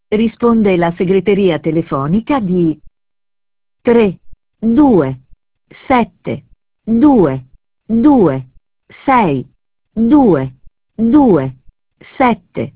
Risponde la segreteria telefonica di 3 2 7 2 2 6 2 2 7